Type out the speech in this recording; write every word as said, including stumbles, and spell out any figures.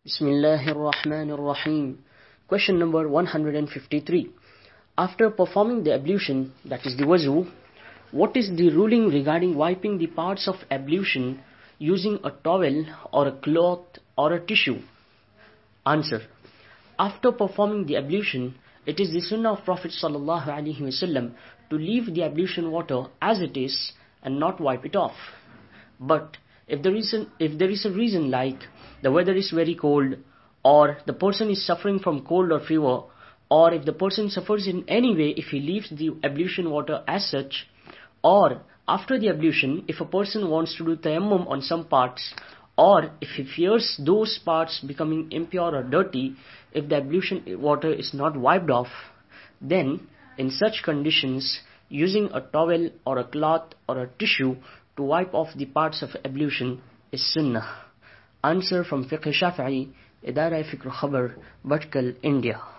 Bismillahir Rahmanir Rahim. Question number one hundred fifty-three. After performing the ablution, that is the wuzu, what is the ruling regarding wiping the parts of ablution using a towel or a cloth or a tissue? Answer. After performing the ablution, it is the sunnah of Prophet sallallahu alaihi wasallam to leave the ablution water as it is and not wipe it off. But if there is an, if there is a reason like the weather is very cold, or the person is suffering from cold or fever, or if the person suffers in any way if he leaves the ablution water as such, or after the ablution if a person wants to do tayammum on some parts, or if he fears those parts becoming impure or dirty, if the ablution water is not wiped off, then in such conditions using a towel or a cloth or a tissue to wipe off the parts of ablution is sunnah. Answer from Fiqh Shafi'i, Idara Fikr Khabar, Bhatkal, India.